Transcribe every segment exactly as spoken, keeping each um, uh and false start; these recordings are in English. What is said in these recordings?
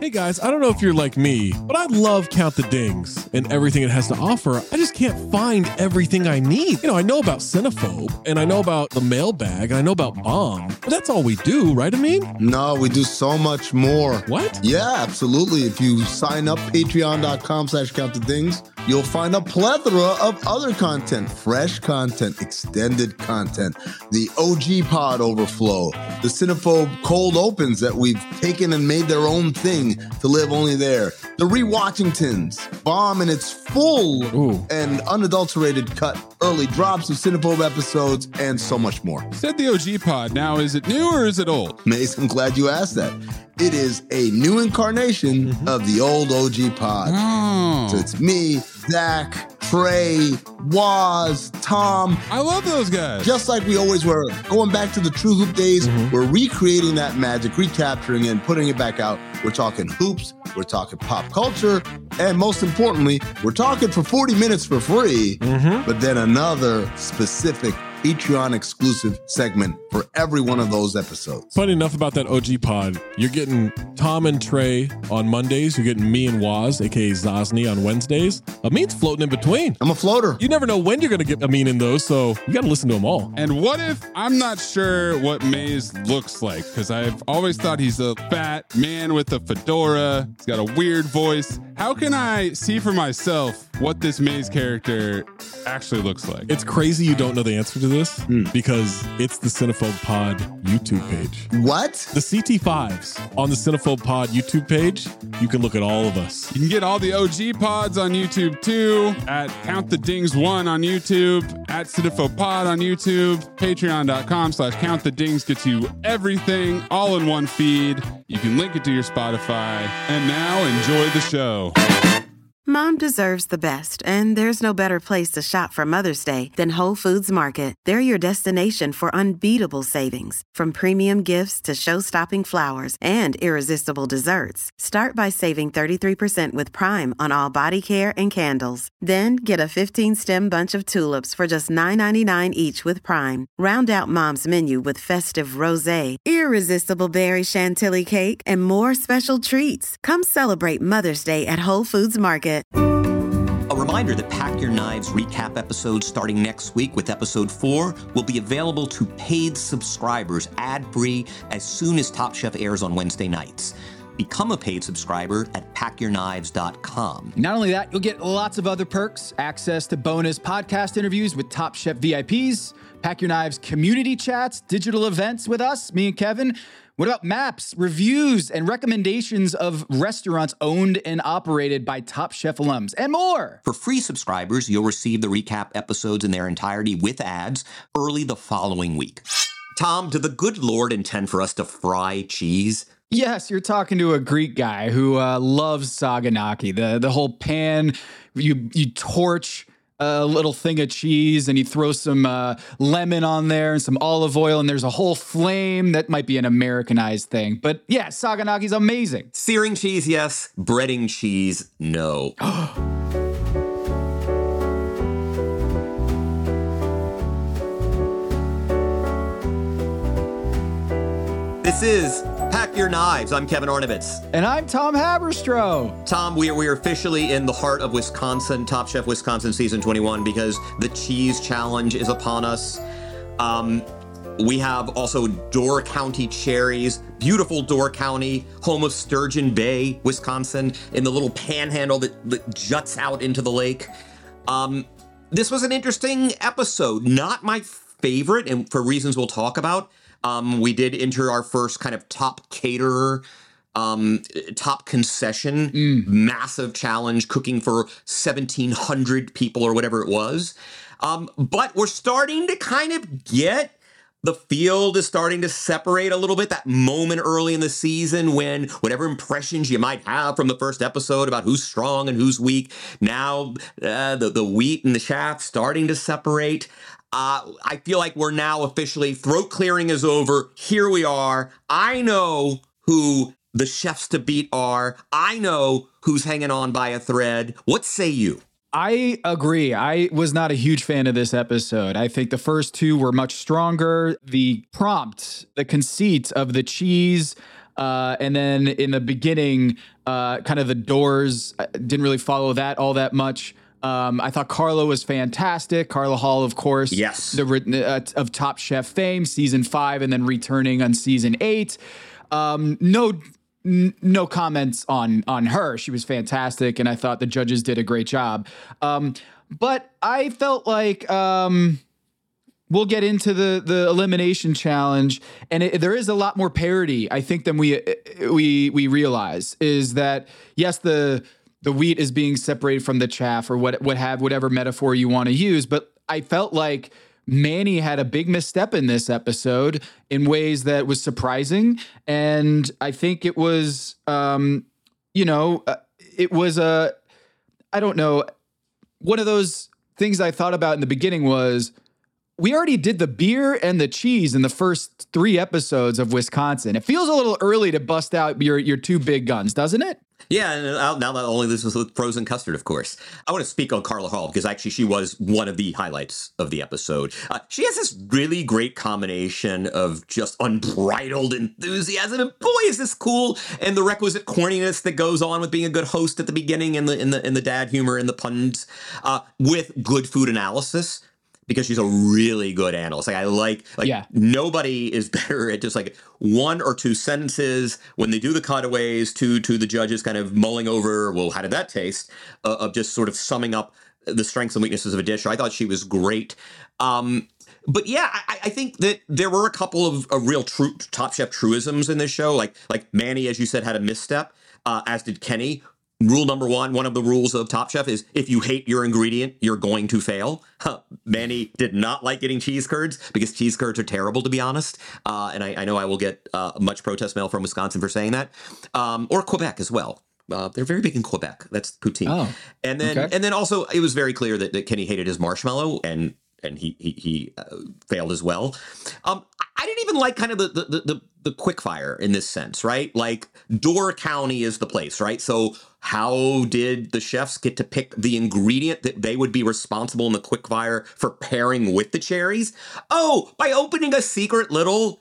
Hey guys, I don't know if you're like me, but I love Count the Dings and everything it has to offer. I just can't find everything I need. You know, I know about Cinephobe, and I know about the mailbag, and I know about Bomb, but that's all we do, right, Amin? No, we do so much more. What? Yeah, absolutely. If you sign up, patreon.com slash count the dings, you'll find a plethora of other content, fresh content, extended content, the O G pod overflow, the Cinephobe cold opens that we've taken and made their own thing to live only there, the Rewatchingtons, Bomb in its full Ooh. and unadulterated cut, early drops of Cinephobe episodes, and so much more. Said the O G pod. Now, is it new or is it old? Mace, I'm glad you asked that. It is a new incarnation mm-hmm. of the old O G pod. Oh. So it's me, Zach, Trey, Waz, Tom. I love those guys. Just like we always were. Going back to the True Hoop days, mm-hmm. we're recreating that magic, recapturing it, and putting it back out. We're talking hoops, we're talking pop culture, and most importantly, we're talking for forty minutes for free, mm-hmm. but then another specific Patreon exclusive segment for every one of those episodes. Funny enough about that O G pod, you're getting Tom and Trey on Mondays. You're getting me and Waz, aka Zosny, on Wednesdays. Amin's floating in between. I'm a floater. You never know when you're going to get Amin in those, so you got to listen to them all. And what if I'm not sure what Maze looks like? Because I've always thought he's a fat man with a fedora. He's got a weird voice. How can I see for myself what this Maze character actually looks like? It's crazy you don't know the answer to this mm. because it's the Cinephobe Pod YouTube page. What? The C T fives on the Cinephobe Pod YouTube page. You can look at all of us. You can get all the O G pods on YouTube too, at Count the Dings one on YouTube, at Cinephobe Pod on YouTube, patreon.com slash Count the Dings gets you everything all in one feed. You can link it to your Spotify. And now enjoy the show. Mom deserves the best, and there's no better place to shop for Mother's Day than Whole Foods Market. They're your destination for unbeatable savings, from premium gifts to show-stopping flowers and irresistible desserts. Start by saving thirty-three percent with Prime on all body care and candles. Then get a fifteen-stem bunch of tulips for just nine ninety-nine each with Prime. Round out Mom's menu with festive rosé, irresistible berry chantilly cake, and more special treats. Come celebrate Mother's Day at Whole Foods Market. A reminder that Pack Your Knives recap episodes starting next week with episode four will be available to paid subscribers ad-free as soon as Top Chef airs on Wednesday nights. Become a paid subscriber at pack your knives dot com. Not only that, you'll get lots of other perks, access to bonus podcast interviews with Top Chef V I Ps, Pack Your Knives community chats, digital events with us, me and Kevin. What about maps, reviews, and recommendations of restaurants owned and operated by Top Chef alums, and more? For free subscribers, you'll receive the recap episodes in their entirety with ads early the following week. Tom, did the good Lord intend for us to fry cheese? Yes, you're talking to a Greek guy who uh, loves saganaki, the, the whole pan, you, you torch a little thing of cheese and you throw some uh, lemon on there and some olive oil and there's a whole flame. That might be an Americanized thing. But yeah, saganaki's amazing. Searing cheese, yes. Breading cheese, no. This is Pack Your Knives. I'm Kevin Arnovitz. And I'm Tom Haberstroh. Tom, we are, we are officially in the heart of Wisconsin, Top Chef Wisconsin Season twenty-one, because the cheese challenge is upon us. Um, we have also Door County cherries, beautiful Door County, home of Sturgeon Bay, Wisconsin, in the little panhandle that, that juts out into the lake. Um, this was an interesting episode. Not my favorite, and for reasons we'll talk about. Um, we did enter our first kind of top caterer, um, top concession, mm. massive challenge, cooking for seventeen hundred people or whatever it was. Um, but we're starting to kind of get, the field is starting to separate a little bit. That moment early in the season when whatever impressions you might have from the first episode about who's strong and who's weak, now uh, the, the wheat and the chaff starting to separate. Uh, I feel like we're now officially, throat clearing is over. Here we are. I know who the chefs to beat are. I know who's hanging on by a thread. What say you? I agree. I was not a huge fan of this episode. I think the first two were much stronger. The prompt, the conceit of the cheese, Uh, and then in the beginning, uh, kind of the doors, I didn't really follow that all that much. Um, I thought Carla was fantastic. Carla Hall, of course. Yes. The, uh, of Top Chef fame, season five, and then returning on season eight. Um, no, n- no comments on on her. She was fantastic, and I thought the judges did a great job. Um, but I felt like um, we'll get into the the elimination challenge, and it, there is a lot more parody, I think, than we we we realize. Is that yes, the the wheat is being separated from the chaff, or what what have whatever metaphor you want to use, but I felt like Manny had a big misstep in this episode in ways that was surprising. And I think it was, um, you know, uh, it was a, I don't know, one of those things I thought about in the beginning was we already did the beer and the cheese in the first three episodes of Wisconsin. It feels a little early to bust out your, your two big guns, doesn't it? Yeah, and now not only this is with frozen custard, of course. I want to speak on Carla Hall because actually she was one of the highlights of the episode. Uh, she has this really great combination of just unbridled enthusiasm, and boy, is this cool! And the requisite corniness that goes on with being a good host at the beginning, and the in the in the dad humor and the puns, uh, with good food analysis. Because she's a really good analyst. Like I like, like yeah. Nobody is better at just like one or two sentences when they do the cutaways to to the judges kind of mulling over, well, how did that taste? Uh, of just sort of summing up the strengths and weaknesses of a dish. I thought she was great. Um, but yeah, I, I think that there were a couple of, of real true Top Chef truisms in this show. Like like Manny, as you said, had a misstep, uh, as did Kenny. Rule number one, one of the rules of Top Chef is if you hate your ingredient, you're going to fail. Huh. Manny did not like getting cheese curds because cheese curds are terrible, to be honest. Uh, and I, I know I will get uh, much protest mail from Wisconsin for saying that, um, or Quebec as well. Uh, they're very big in Quebec. That's poutine. Oh, and then okay. and then also it was very clear that, that Kenny hated his marshmallow, and and he he, he uh, failed as well. Um, I didn't even like kind of the the the, the quick fire in this sense, right? Like Door County is the place, right? So how did the chefs get to pick the ingredient that they would be responsible in the quick fire for pairing with the cherries? Oh, by opening a secret little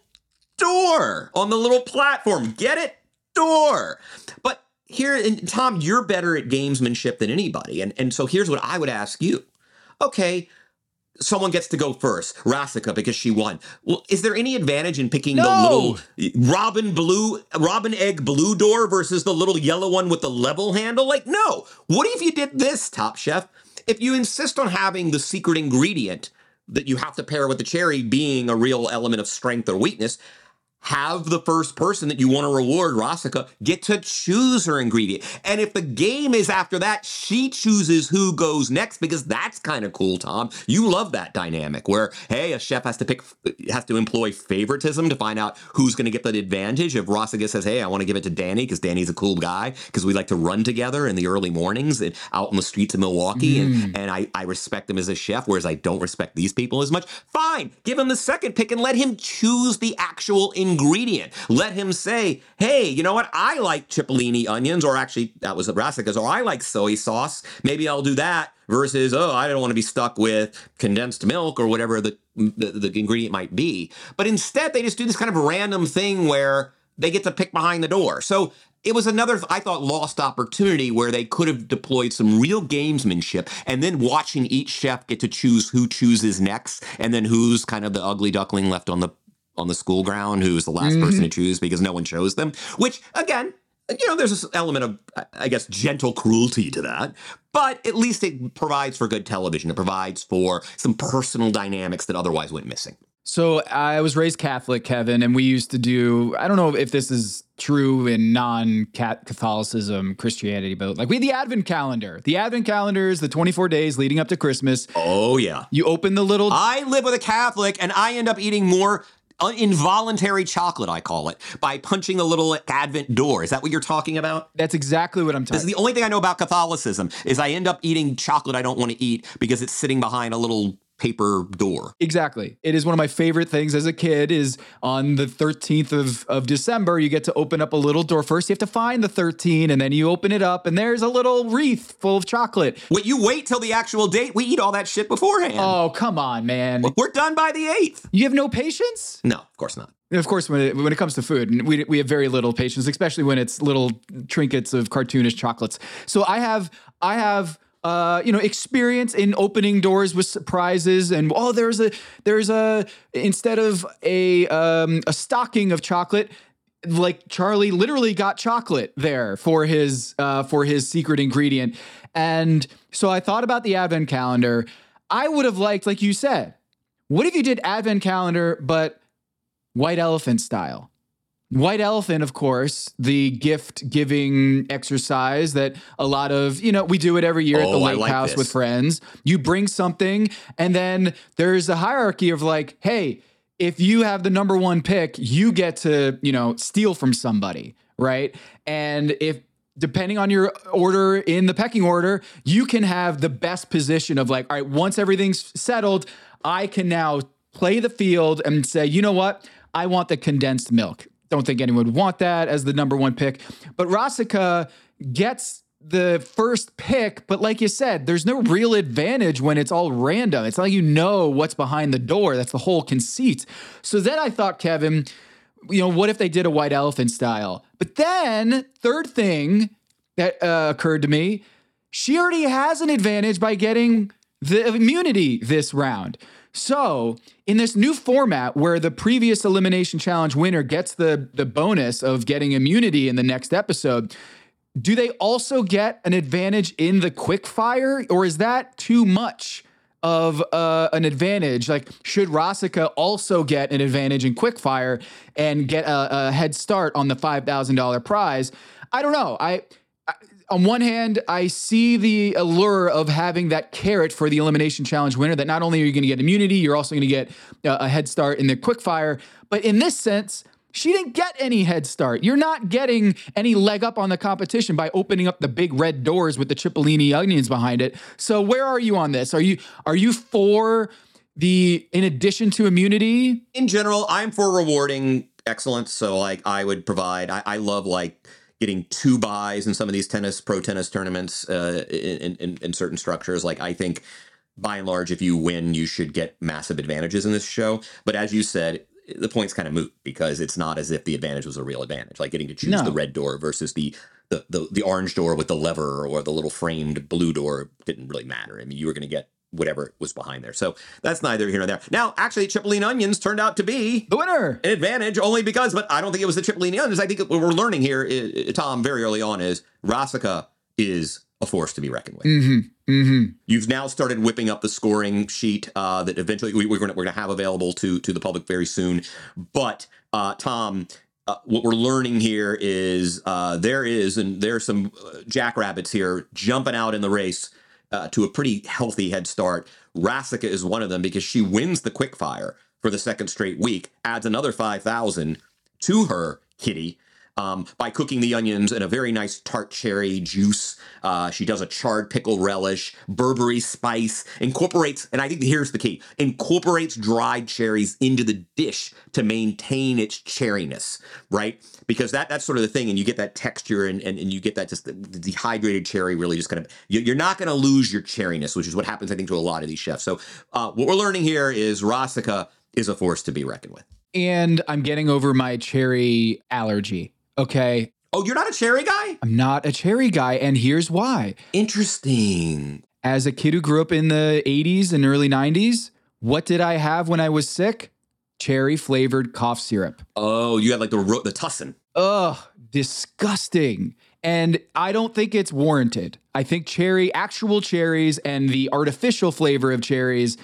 door on the little platform. Get it? Door. But here, and Tom, you're better at gamesmanship than anybody. And, and so here's what I would ask you. Okay, someone gets to go first, Rasica, because she won. Well, is there any advantage in picking no. the little robin blue, robin egg blue door versus the little yellow one with the level handle? Like, no. What if you did this, Top Chef? If you insist on having the secret ingredient that you have to pair with the cherry being a real element of strength or weakness, have the first person that you want to reward, Rasica, get to choose her ingredient. And if the game is after that, she chooses who goes next, because that's kind of cool, Tom. You love that dynamic where, hey, a chef has to pick, has to employ favoritism to find out who's going to get that advantage. If Rasica says, hey, I want to give it to Danny because Danny's a cool guy, because we like to run together in the early mornings and out in the streets of Milwaukee, mm. and, and I, I respect him as a chef, whereas I don't respect these people as much. Fine, give him the second pick and let him choose the actual ingredient. ingredient. Let him say, hey, you know what? I like cipollini onions, or actually that was the Rasica's, or I like soy sauce. Maybe I'll do that versus, oh, I don't want to be stuck with condensed milk or whatever the, the, the ingredient might be. But instead, they just do this kind of random thing where they get to pick behind the door. So it was another, I thought, lost opportunity where they could have deployed some real gamesmanship, and then watching each chef get to choose who chooses next, and then who's kind of the ugly duckling left on the on the school ground, who's the last mm-hmm. person to choose because no one chose them, which, again, you know, there's this element of, I guess, gentle cruelty to that, but at least it provides for good television. It provides for some personal dynamics that otherwise went missing. So I was raised Catholic, Kevin, and we used to do, I don't know if this is true in non-Catholicism Christianity, but like we had the Advent calendar. The Advent calendar is the twenty-four days leading up to Christmas. Oh, yeah. You open the little... I live with a Catholic, and I end up eating more involuntary chocolate, I call it, by punching a little Advent door. Is that what you're talking about? That's exactly what I'm talking about. This is the only thing I know about Catholicism, is I end up eating chocolate I don't want to eat because it's sitting behind a little paper door. Exactly. It is one of my favorite things as a kid is on the thirteenth of, of December, you get to open up a little door. First, you have to find the thirteen, and then you open it up, and there's a little wreath full of chocolate. Wait, you wait till the actual date? We eat all that shit beforehand. Oh, come on, man. We're done by the eighth. You have no patience? No, of course not. And of course, when it, when it comes to food, we we have very little patience, especially when it's little trinkets of cartoonish chocolates. So I have I have uh, you know experience in opening doors with surprises, and oh, there's a there's a instead of a um, a stocking of chocolate, like Charlie literally got chocolate there for his uh, for his secret ingredient, and so I thought about the advent calendar. I would have liked, like you said, what if you did advent calendar but White Elephant style? White Elephant, of course, the gift giving exercise that a lot of, you know, we do it every year oh, at the lake like house this. with friends. You bring something, and then there's a hierarchy of like, hey, if you have the number one pick, you get to, you know, steal from somebody, right? And if depending on your order in the pecking order, you can have the best position of like, all right, once everything's settled, I can now play the field and say, you know what? I want the condensed milk. Don't think anyone would want that as the number one pick. But Rasika gets the first pick, but like you said, there's no real advantage when it's all random. It's not like you know what's behind the door. That's the whole conceit. So then I thought, Kevin, you know, what if they did a White Elephant style? But then, third thing that uh, occurred to me, she already has an advantage by getting the immunity this round. So in this new format where the previous Elimination Challenge winner gets the, the bonus of getting immunity in the next episode, do they also get an advantage in the quick fire, or is that too much of uh, an advantage? Like, should Rasika also get an advantage in quick fire and get a, a head start on the five thousand dollars prize? I don't know. I... On one hand, I see the allure of having that carrot for the Elimination Challenge winner, that not only are you going to get immunity, you're also going to get a head start in the quickfire. But in this sense, she didn't get any head start. You're not getting any leg up on the competition by opening up the big red doors with the Cipollini onions behind it. So where are you on this? Are you are you for the, in addition to immunity? In general, I'm for rewarding excellence. So like I would provide, I, I love like, getting two buys in some of these tennis, pro tennis tournaments uh, in, in, in certain structures. Like, I think by and large, if you win, you should get massive advantages in this show. But as you said, the point's kind of moot because it's not as if the advantage was a real advantage. Like getting to choose no. the red door versus the, the, the, the orange door with the lever or the little framed blue door didn't really matter. I mean, you were going to get whatever was behind there. So that's neither here nor there. Now, actually, Cipollini onions turned out to be the winner. An advantage only because, but I don't think it was the Cipollini onions. I think what we're learning here, Tom, very early on is Rasika is a force to be reckoned with. Mm-hmm. Mm-hmm. You've now started whipping up the scoring sheet uh, that eventually we, we're going we're to have available to, to the public very soon. But uh, Tom, uh, what we're learning here is uh, there is, and there's some uh, jackrabbits here jumping out in the race Uh, to a pretty healthy head start. Rasika is one of them because she wins the quickfire for the second straight week, adds another five thousand to her kitty um, by cooking the onions in a very nice tart cherry juice. Uh, she does a charred pickle relish, Burberry spice, incorporates, and I think here's the key, incorporates dried cherries into the dish to maintain its cherryness, right? Because that that's sort of the thing, and you get that texture, and, and, and you get that just the, the dehydrated cherry really just kind of, you're not going to lose your cherryness, which is what happens, I think, to a lot of these chefs. So uh, what we're learning here is Rasika is a force to be reckoned with. And I'm getting over my cherry allergy, okay? Oh, you're not a cherry guy? I'm not a cherry guy, and here's why. Interesting. As a kid who grew up in the eighties and early nineties, what did I have when I was sick? Cherry flavored cough syrup. Oh, you had like the ro- the tussin. Ugh, disgusting. And I don't think it's warranted. I think cherry, actual cherries and the artificial flavor of cherries,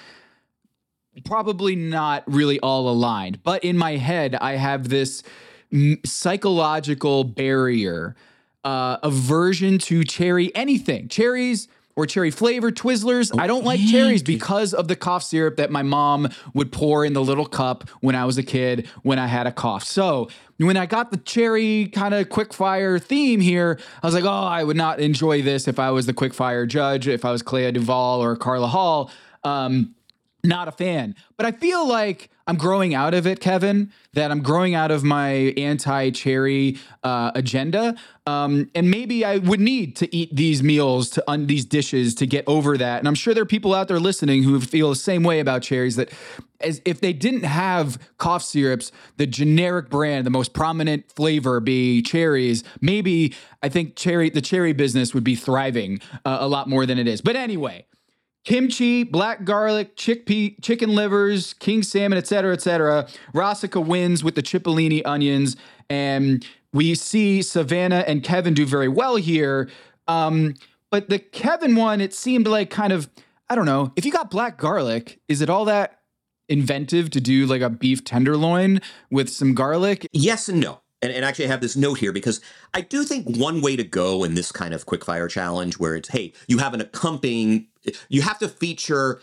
probably not really all aligned. But in my head, I have this m- psychological barrier, uh, aversion to cherry anything. Cherries or cherry flavored Twizzlers. Oh, I don't like cherries because of the cough syrup that my mom would pour in the little cup when I was a kid when I had a cough. So when I got the cherry kind of quickfire theme here, I was like, oh, I would not enjoy this if I was the quickfire judge, if I was Clea Duvall or Carla Hall. Um, not a fan. But I feel like I'm growing out of it, Kevin, that I'm growing out of my anti-cherry uh, agenda. Um, and maybe I would need to eat these meals, to un- these dishes to get over that. And I'm sure there are people out there listening who feel the same way about cherries, that as if they didn't have cough syrups, the generic brand, the most prominent flavor be cherries, maybe I think cherry, the cherry business would be thriving uh, a lot more than it is. But anyway, kimchi, black garlic, chickpea, chicken livers, king salmon, et cetera, et cetera. Rossica wins with the cipollini onions, and we see Savannah and Kevin do very well here. Um, but the Kevin one, it seemed like kind of, I don't know, if you got black garlic, is it all that inventive to do like a beef tenderloin with some garlic? Yes and no. And, and actually I have this note here because I do think one way to go in this kind of quickfire challenge where it's, hey, you have an accompanying, you have to feature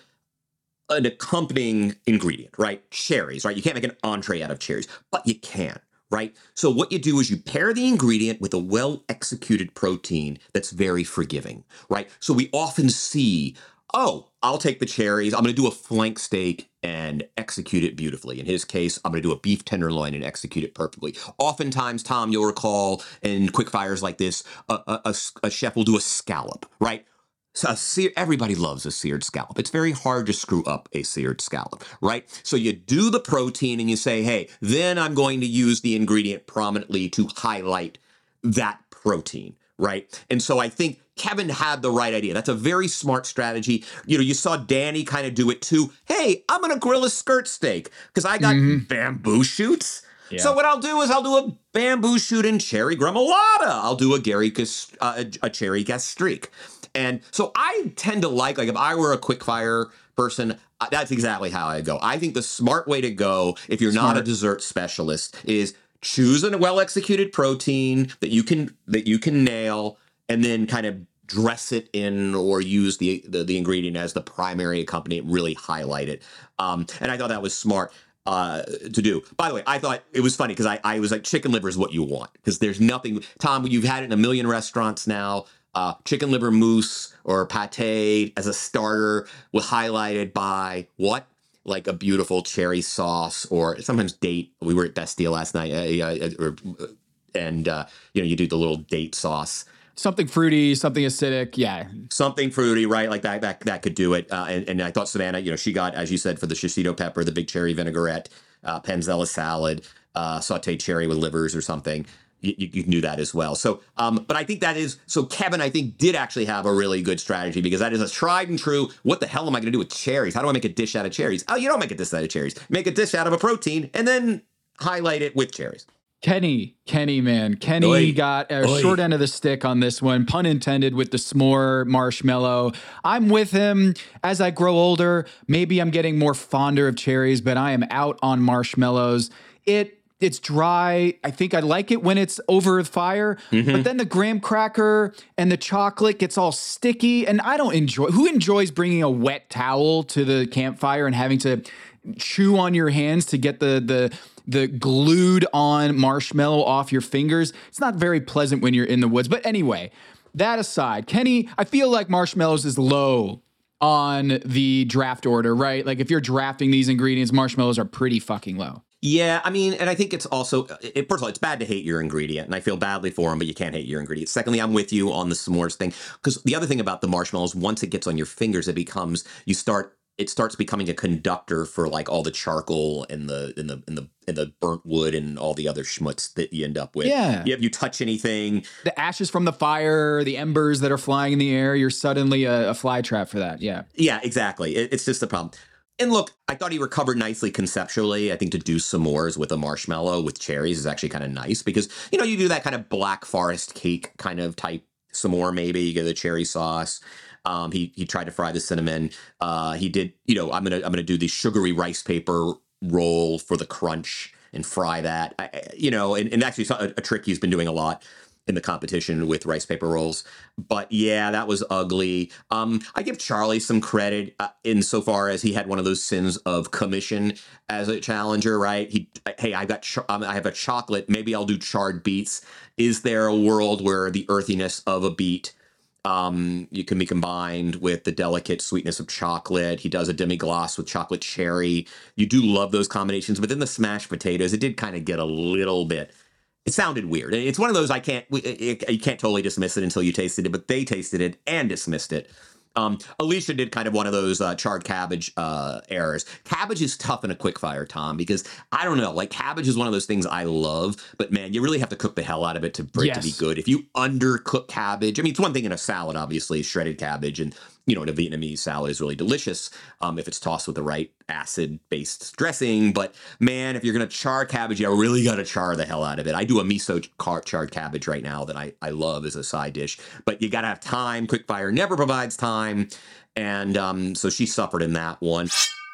an accompanying ingredient, right? Cherries, right? You can't make an entree out of cherries, but you can, right? So what you do is you pair the ingredient with a well-executed protein that's very forgiving, right? So we often see, oh, I'll take the cherries. I'm going to do a flank steak and execute it beautifully. In his case, I'm going to do a beef tenderloin and execute it perfectly. Oftentimes, Tom, you'll recall in quick fires like this, a, a, a, a chef will do a scallop, right? So a sear, everybody loves a seared scallop. It's very hard to screw up a seared scallop, right? So you do the protein and you say, hey, then I'm going to use the ingredient prominently to highlight that protein, right? And so I think Kevin had the right idea. That's a very smart strategy. You know, you saw Danny kind of do it too. Hey, I'm going to grill a skirt steak because I got mm-hmm. bamboo shoots. Yeah. So what I'll do is I'll do a bamboo shoot and cherry gremolata. I'll do a Gary uh, a cherry gastrique. And so I tend to like, like if I were a quick fire person, that's exactly how I go. I think the smart way to go, if you're smart. not a dessert specialist, is choose a well-executed protein that you can that you can nail, and then kind of dress it in or use the the, the ingredient as the primary accompaniment, really highlight it. Um, and I thought that was smart uh, to do. By the way, I thought it was funny because I, I was like, chicken liver is what you want because there's nothing. Tom, you've had it in a million restaurants now. Uh, chicken liver mousse or pate as a starter was highlighted by what? Like a beautiful cherry sauce or sometimes date. We were at Bastille last night, uh, uh, uh, and uh, you know, you do the little date sauce. Something fruity, something acidic, yeah. Something fruity, right? Like that, that, that could do it. Uh, and, and I thought Savannah, you know, she got, as you said, for the shishito pepper, the big cherry vinaigrette, uh, panzella salad, uh, sauteed cherry with livers or something. You, you can do that as well. So, um, but I think that is, so Kevin, I think, did actually have a really good strategy because that is a tried and true, what the hell am I going to do with cherries? How do I make a dish out of cherries? Oh, you don't make a dish out of cherries. Make a dish out of a protein and then highlight it with cherries. Kenny, Kenny, man. Kenny Oy. got a Oy. short end of the stick on this one, pun intended, with the s'more marshmallow. I'm with him. As I grow older, maybe I'm getting more fonder of cherries, but I am out on marshmallows. It It's dry. I think I like it when it's over fire, mm-hmm. but then the graham cracker and the chocolate gets all sticky, and I don't enjoy. Who enjoys bringing a wet towel to the campfire and having to chew on your hands to get the the the glued on marshmallow off your fingers? It's not very pleasant when you're in the woods. But anyway, that aside, Kenny, I feel like marshmallows is low on the draft order, right? Like if you're drafting these ingredients, marshmallows are pretty fucking low. Yeah, I mean, and I think it's also, it, first of all, it's bad to hate your ingredient, and I feel badly for them, but you can't hate your ingredient. Secondly, I'm with you on the s'mores thing, because the other thing about the marshmallows, once it gets on your fingers, it becomes, you start, it starts becoming a conductor for like all the charcoal and the, and the, and the, and the burnt wood and all the other schmutz that you end up with. Yeah. If you touch anything. The ashes from the fire, the embers that are flying in the air, you're suddenly a, a fly trap for that. Yeah. Yeah, exactly. It, it's just a problem. And look, I thought he recovered nicely conceptually. I think to do s'mores with a marshmallow with cherries is actually kind of nice because, you know, you do that kind of Black Forest cake kind of type s'more maybe. You get the cherry sauce. Um, he he tried to fry the cinnamon. Uh, he did, you know, I'm gonna I'm gonna do the sugary rice paper roll for the crunch and fry that. I, you know, and, and actually a, a trick he's been doing a lot in the competition with rice paper rolls. But yeah, that was ugly. Um, I give Charlie some credit uh, insofar as he had one of those sins of commission as a challenger, right? He, hey, I got, ch- um, I have a chocolate. Maybe I'll do charred beets. Is there a world where the earthiness of a beet Um, you can be combined with the delicate sweetness of chocolate. He does a demi-glace with chocolate cherry. You do love those combinations. But then the smashed potatoes, it did kind of get a little bit, it sounded weird. It's one of those I can't, you can't totally dismiss it until you tasted it, but they tasted it and dismissed it. Um, Alicia did kind of one of those uh, charred cabbage uh, errors. Cabbage is tough in a quick fire, Tom, because I don't know, like cabbage is one of those things I love, but man, you really have to cook the hell out of it to, for yes. it to be good. If you undercook cabbage, I mean, it's one thing in a salad, obviously, shredded cabbage, and you know, in a Vietnamese salad is really delicious um, if it's tossed with the right acid-based dressing. But man, if you're going to char cabbage, you really got to char the hell out of it. I do a miso car- charred cabbage right now that I, I love as a side dish. But you got to have time. Quick fire never provides time. And um, so she suffered in that one.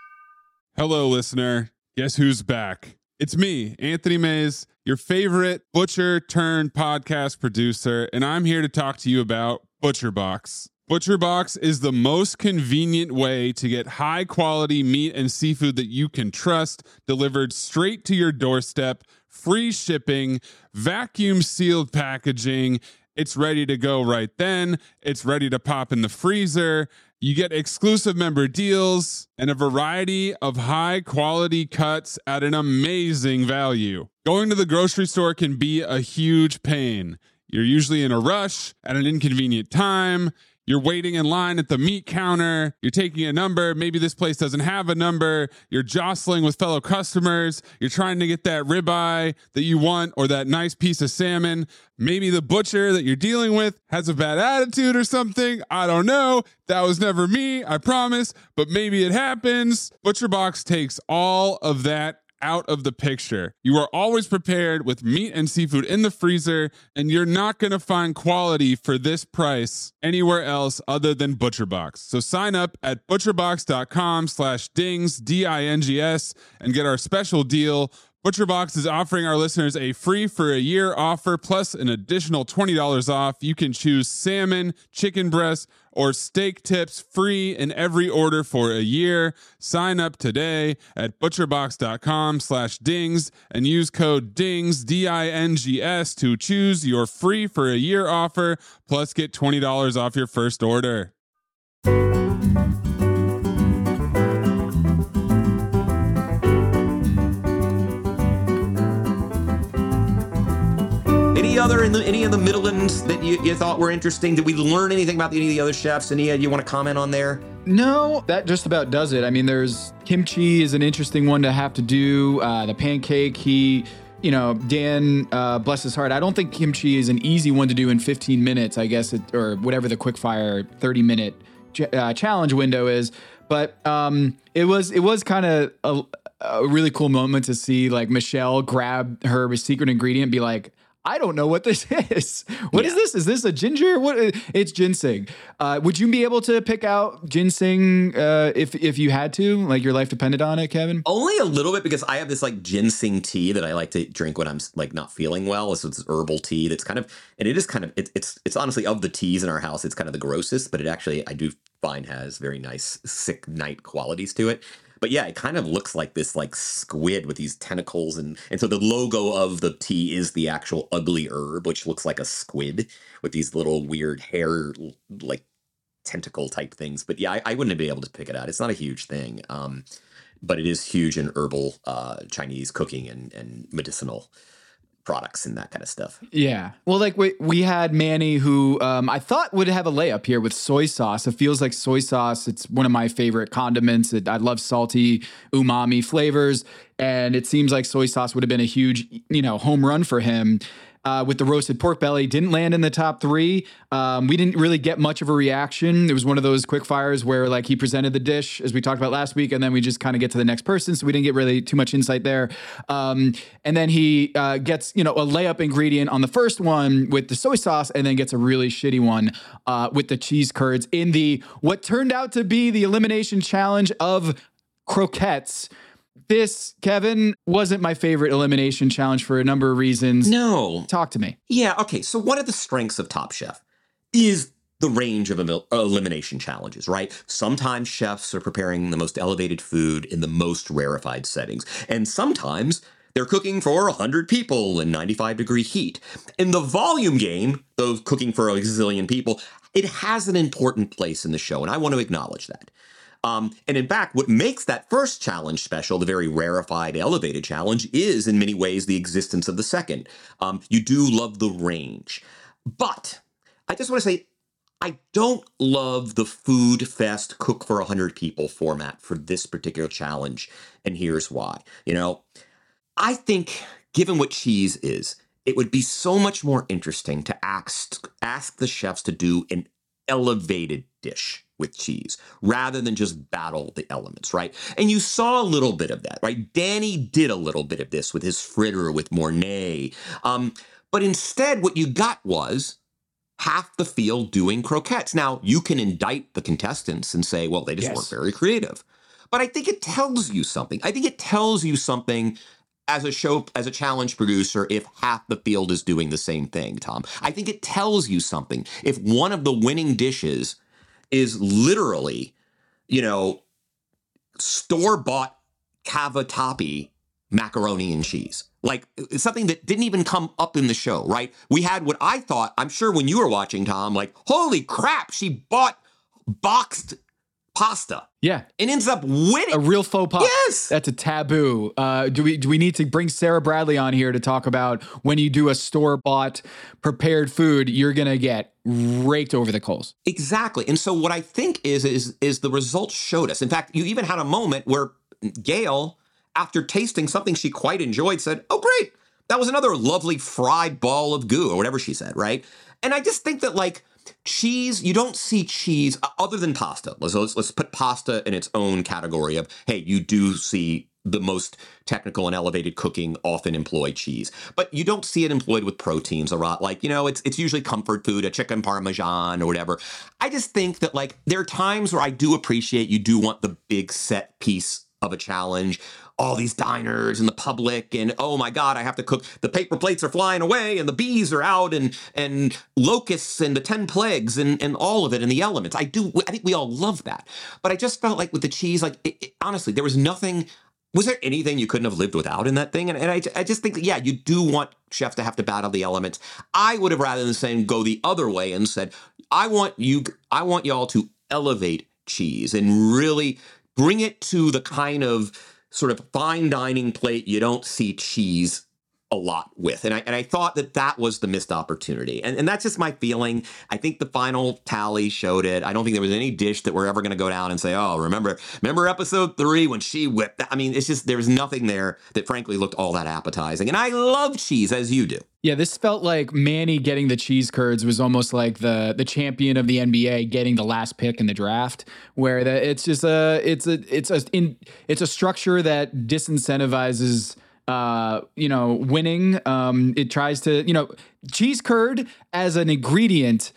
Hello, listener. Guess who's back? It's me, Anthony Mays, your favorite butcher turned podcast producer. And I'm here to talk to you about ButcherBox. ButcherBox is the most convenient way to get high quality meat and seafood that you can trust delivered straight to your doorstep, free shipping, vacuum sealed packaging. It's ready to go right then. It's ready to pop in the freezer. You get exclusive member deals and a variety of high quality cuts at an amazing value. Going to the grocery store can be a huge pain. You're usually in a rush at an inconvenient time. You're waiting in line at the meat counter. You're taking a number. Maybe this place doesn't have a number. You're jostling with fellow customers. You're trying to get that ribeye that you want or that nice piece of salmon. Maybe the butcher that you're dealing with has a bad attitude or something. I don't know. That was never me, I promise. But maybe it happens. ButcherBox takes all of that out of the picture. You are always prepared with meat and seafood in the freezer, and you're not going to find quality for this price anywhere else other than ButcherBox. So sign up at butcherbox.com slash dings, D I N G S, and get our special deal. ButcherBox is offering our listeners a free for a year offer plus an additional twenty dollars off. You can choose salmon, chicken breast, or steak tips free in every order for a year. Sign up today at butcherbox.com slash dings and use code DINGS, D I N G S, to choose your free for a year offer, plus get twenty dollars off your first order. Any other in the any of the Midlands that you, you thought were interesting? Did we learn anything about any of the other chefs? Any uh, you want to comment on there? No, that just about does it. I mean, there's kimchi is an interesting one to have to do. Uh, the pancake, he, you know, Dan, uh, bless his heart. I don't think kimchi is an easy one to do in fifteen minutes, I guess, it, or whatever the quick fire thirty minute ch- uh, challenge window is. But um, it was it was kind of a, a really cool moment to see like Michelle grab her secret ingredient and be like, I don't know what this is. What yeah. is this? Is this a ginger? What? It's ginseng. Uh, would you be able to pick out ginseng uh, if if you had to? Like your life depended on it, Kevin? Only a little bit, because I have this like ginseng tea that I like to drink when I'm like not feeling well. So it's herbal tea that's kind of, and it is kind of, it, it's it's honestly of the teas in our house, it's kind of the grossest, but it actually I do find has very nice sick night qualities to it. But yeah, it kind of looks like this like squid with these tentacles. And, and so the logo of the tea is the actual ugly herb, which looks like a squid with these little weird hair, like tentacle type things. But yeah, I, I wouldn't be able to pick it out. It's not a huge thing. Um, but it is huge in herbal uh, Chinese cooking and, and medicinal products and that kind of stuff. Yeah. Well, like we, we had Manny, who um, I thought would have a layup here with soy sauce. It feels like soy sauce. It's one of my favorite condiments. It, I love salty, umami flavors. And it seems like soy sauce would have been a huge, you know, home run for him. Uh, with the roasted pork belly, didn't land in the top three. Um, we didn't really get much of a reaction. It was one of those quick fires where like he presented the dish as we talked about last week, and then we just kind of get to the next person. So we didn't get really too much insight there. Um, and then he uh, gets, you know, a layup ingredient on the first one with the soy sauce, and then gets a really shitty one uh, with the cheese curds in the, what turned out to be the elimination challenge of croquettes. This, Kevin, wasn't my favorite elimination challenge for a number of reasons. No. Talk to me. Yeah, okay. So one of the strengths of Top Chef is the range of el- elimination challenges, right? Sometimes chefs are preparing the most elevated food in the most rarefied settings. And sometimes They're cooking for one hundred people in ninety-five degree heat. In the volume game, those cooking for a gazillion people, it has an important place in the show, and I want to acknowledge that. Um, and in fact, what makes that first challenge special, the very rarefied, elevated challenge, is in many ways the existence of the second. Um, you do love the range. But I just want to say, I don't love the food fest cook for one hundred people format for this particular challenge, and here's why. You know, I think, given what cheese is, it would be so much more interesting to ask, ask the chefs to do an elevated dish with cheese rather than just battle the elements, right? And you saw a little bit of that, right? Danny did a little bit of this with his fritter with Mornay. Um, but instead, what you got was half the field doing croquettes. Now, you can indict the contestants and say, well, they just Yes. weren't very creative. But I think it tells you something. I think it tells you something as a show, as a challenge producer, if half the field is doing the same thing, Tom. I think it tells you something. If one of the winning dishes is literally, you know, store-bought cavatappi macaroni and cheese. Like, it's something that didn't even come up in the show, right? We had what I thought, I'm sure when you were watching, Tom, like, holy crap, she bought boxed pasta. Yeah. And ends up winning. A real faux pas. Yes. That's a taboo. Uh, do we do we need to bring Sarah Bradley on here to talk about when you do a store-bought prepared food, you're going to get raked over the coals. Exactly. And so what I think is, is, is the results showed us. In fact, you even had a moment where Gail, after tasting something she quite enjoyed, said, oh, great. That was another lovely fried ball of goo, or whatever she said, right? And I just think that, like, cheese, you don't see cheese other than pasta. Let's, let's, let's put pasta in its own category of, hey, you do see the most technical and elevated cooking often employ cheese. But you don't see it employed with proteins a lot. Like, you know, it's it's usually comfort food, a chicken parmesan or whatever. I just think that, like, there are times where I do appreciate you do want the big set piece of a challenge. All these diners and the public, and oh my God, I have to cook. The paper plates are flying away, and the bees are out, and and locusts and the ten plagues, and and all of it, and the elements. I do. I think we all love that. But I just felt like with the cheese, like it, it, honestly, there was nothing. Was there anything you couldn't have lived without in that thing? And, and I, I just think that, yeah, you do want chefs to have to battle the elements. I would have, rather than saying go the other way and said, I want you, I want y'all to elevate cheese and really bring it to the kind of sort of fine dining plate you don't see cheese a lot with. And I and I thought that that was the missed opportunity. And, and that's just my feeling. I think the final tally showed it. I don't think there was any dish that we're ever going to go down and say, oh, remember, remember episode three when she whipped that? I mean, it's just, there was nothing there that frankly looked all that appetizing. And I love cheese, as you do. Yeah, this felt like Manny getting the cheese curds was almost like the the champion of the N B A getting the last pick in the draft, where the, it's just a it's a it's a in, it's a structure that disincentivizes uh, you know, winning. Um, it tries to, you know, cheese curd as an ingredient.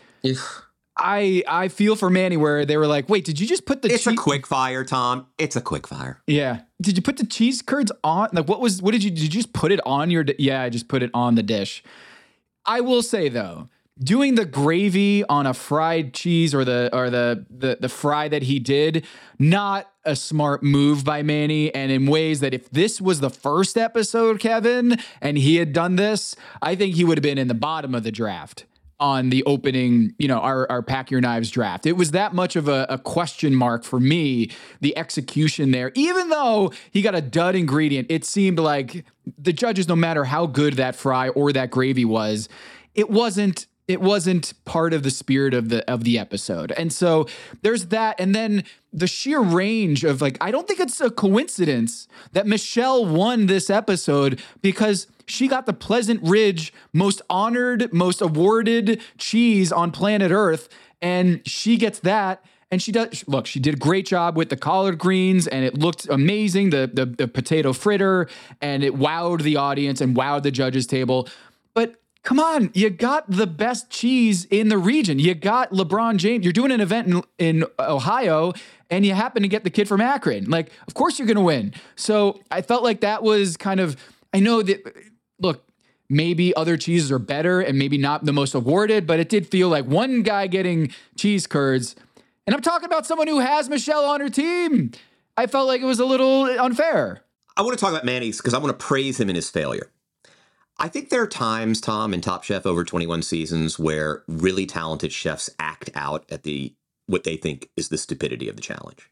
I I feel for Manny where they were like, wait, did you just put the It's cheese? a quick fire, Tom. It's a quick fire. Yeah. Did you put the cheese curds on? Like, what was, what did you, did you just put it on your, di- yeah, I just put it on the dish. I will say though, doing the gravy on a fried cheese or the, or the, the, the fry that he did, not a smart move by Manny. And in ways that if this was the first episode, Kevin, and he had done this, I think he would have been in the bottom of the draft on the opening, you know, our, our Pack Your Knives draft. It was that much of a, a question mark for me, the execution there. Even though he got a dud ingredient, it seemed like the judges, no matter how good that fry or that gravy was, it wasn't it wasn't part of the spirit of the of the episode. And so there's that. And then the sheer range of, like, I don't think it's a coincidence that Michelle won this episode because she got the Pleasant Ridge most honored, most awarded cheese on planet Earth. And she gets that. And she does, look, she did a great job with the collard greens and it looked amazing, the, the, the potato fritter, and it wowed the audience and wowed the judges table. But come on, you got the best cheese in the region. You got LeBron James. You're doing an event in, in Ohio, and you happen to get the kid from Akron. Like, of course you're going to win. So I felt like that was kind of, I know that, look, maybe other cheeses are better and maybe not the most awarded, but it did feel like one guy getting cheese curds, and I'm talking about someone who has Michelle on her team. I felt like it was a little unfair. I want to talk about Manny's because I want to praise him in his failure. I think there are times, Tom, in Top Chef over twenty-one seasons where really talented chefs act out at the what they think is the stupidity of the challenge.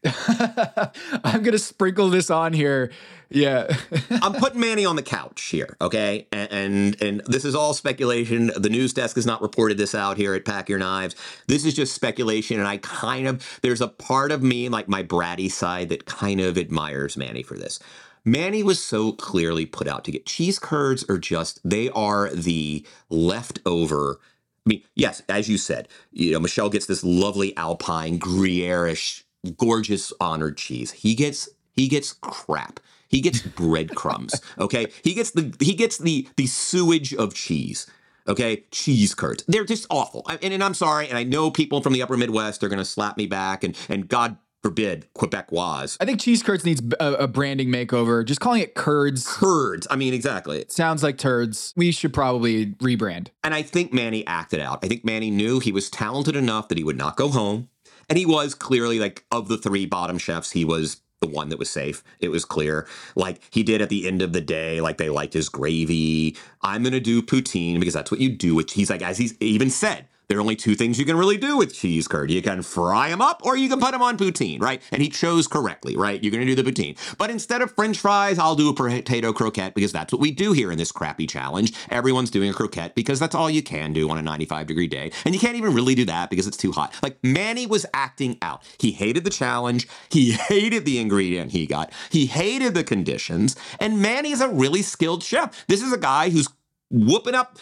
I'm going to sprinkle this on here. Yeah. I'm putting Manny on the couch here, okay? And, and and this is all speculation. The news desk has not reported this out here at Pack Your Knives. This is just speculation, and I kind of, there's a part of me, like my bratty side, that kind of admires Manny for this. Manny was so clearly put out to get. Cheese curds are just, they are the leftover. I mean, yes, as you said, you know, Michelle gets this lovely Alpine, Gruyere-ish, gorgeous honored cheese. He gets he gets crap. He gets breadcrumbs. Okay, he gets the he gets the the sewage of cheese. Okay, cheese curds. They're just awful. I, and, and I'm sorry, and I know people from the Upper Midwest are going to slap me back, and and God forbid Quebecois. I think cheese curds needs a, a branding makeover. Just calling it curds. Curds. I mean, exactly. It sounds like turds. We should probably rebrand. And I think Manny acted out. I think Manny knew he was talented enough that he would not go home. And he was clearly, like, of the three bottom chefs, he was the one that was safe. It was clear. Like, he did at the end of the day, like, they liked his gravy. I'm going to do poutine because that's what you do with cheese. Like, as he's even said, there are only two things you can really do with cheese curd. You can fry them up or you can put them on poutine, right? And he chose correctly, right? You're going to do the poutine. But instead of French fries, I'll do a potato croquette because that's what we do here in this crappy challenge. Everyone's doing a croquette because that's all you can do on a ninety-five degree day. And you can't even really do that because it's too hot. Like, Manny was acting out. He hated the challenge. He hated the ingredient he got. He hated the conditions. And Manny's a really skilled chef. This is a guy who's whooping up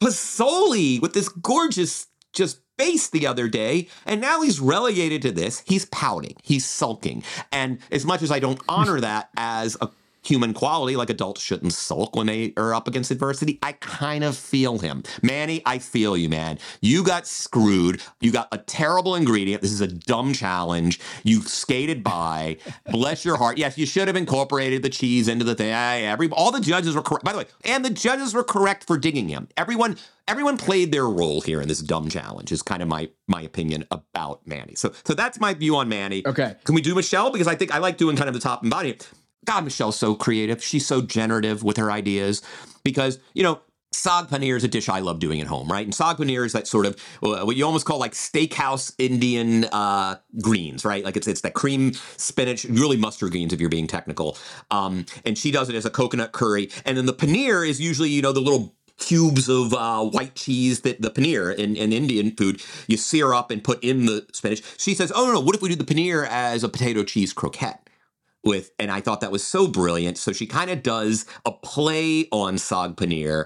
Pozole with this gorgeous just face the other day, and now he's relegated to this. He's pouting. He's sulking. And as much as I don't honor that as a human quality, like adults shouldn't sulk when they are up against adversity, I kind of feel him. Manny, I feel you, man. You got screwed. You got a terrible ingredient. This is a dumb challenge. You skated by. Bless your heart. Yes, you should have incorporated the cheese into the thing. Every, all the judges were correct. By the way, and the judges were correct for digging him. Everyone Everyone played their role here in this dumb challenge is kind of my my opinion about Manny. So so that's my view on Manny. Okay. Can we do Michelle? Because I think I like doing kind of the top and bottom. God, Michelle's so creative. She's so generative with her ideas because, you know, saag paneer is a dish I love doing at home, right? And saag paneer is that sort of what you almost call like steakhouse Indian uh, greens, right? Like it's it's that cream spinach, really mustard greens if you're being technical. Um, and she does it as a coconut curry. And then the paneer is usually, you know, the little cubes of uh, white cheese that the paneer in, in Indian food you sear up and put in the spinach. She says, oh, no, no, what if we do the paneer as a potato cheese croquette? With, and I thought that was so brilliant. So she kind of does a play on saag paneer.